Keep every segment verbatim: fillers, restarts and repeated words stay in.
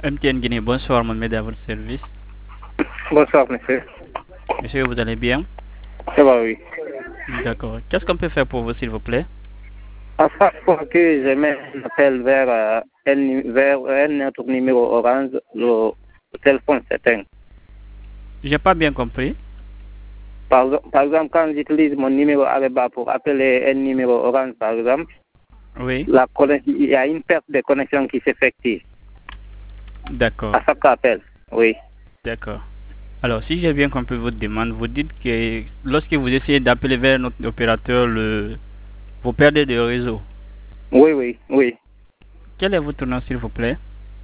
M T N Guinée, bonsoir, Mohamed à votre service. Bonsoir, monsieur. Monsieur, vous allez bien? Ça va, oui. D'accord. Qu'est-ce qu'on peut faire pour vous, s'il vous plaît? À chaque fois que je mets un appel vers, euh, un, vers un autre numéro orange, le, le téléphone s'éteint. J'ai pas bien compris. Par, par exemple, quand j'utilise mon numéro Areba pour appeler un numéro orange, par exemple, Oui. la il y a une perte de connexion qui s'effectue. D'accord. À chaque appel, oui. D'accord. Alors, si j'ai bien compris votre demande, vous dites que lorsque vous essayez d'appeler vers notre opérateur, le... vous perdez le réseau. Oui, oui, oui. Quel est votre nom, s'il vous plaît?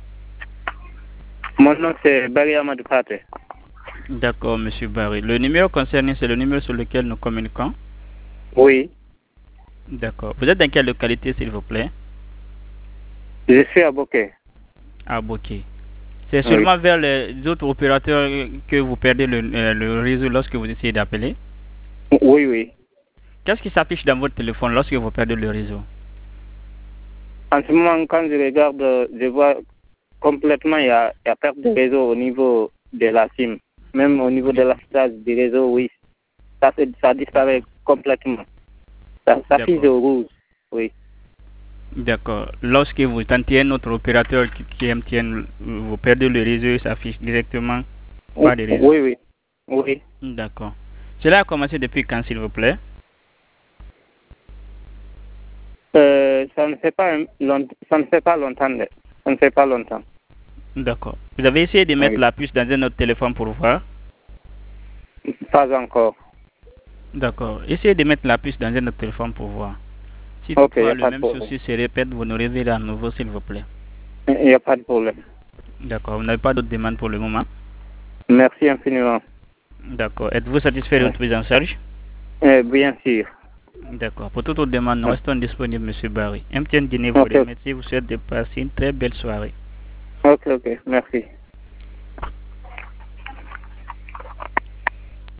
Mon nom, c'est Barry Amadou Kate. D'accord, monsieur Barry. Le numéro concerné, c'est le numéro sur lequel nous communiquons? Oui. D'accord. Vous êtes dans quelle localité, s'il vous plaît? Je suis à Bokeh. À Bokeh. C'est Oui. seulement vers les autres opérateurs que vous perdez le, euh, le réseau lorsque vous essayez d'appeler? Oui, oui. Qu'est-ce qui s'affiche dans votre téléphone lorsque vous perdez le réseau? En ce moment, quand je regarde, je vois complètement, il y a, il y a perte de réseau au niveau de la SIM. Même au niveau de l'affichage du réseau, oui. Ça, ça disparaît complètement. Ça s'affiche au rouge, oui. D'accord. Lorsque vous tentez un autre opérateur qui, qui M T N, vous perdez le réseau, ça s'affiche directement pas de réseau. Oui, oui. Oui. D'accord. Cela a commencé depuis quand, s'il vous plaît? Euh, ça ne fait pas long, ça ne fait pas longtemps. Ça ne fait pas longtemps. D'accord. Vous avez essayé de mettre Oui. la puce dans un autre téléphone pour voir? Pas encore. D'accord. Essayez de mettre la puce dans un autre téléphone pour voir. Si Ok, toutefois il n'y a le pas de même problème. souci se répète, vous nous réveillez à nouveau, s'il vous plaît. Il n'y a pas de problème. D'accord. Vous n'avez pas d'autres demandes pour le moment? Merci infiniment. D'accord. Êtes-vous satisfait de votre prise en charge? Euh, bien sûr. D'accord. Pour toute autre demande, nous restons disponibles, M. Barry. M T N Guinée vous Ok. remercie. Vous souhaite de passer une très belle soirée. Ok, ok. Merci.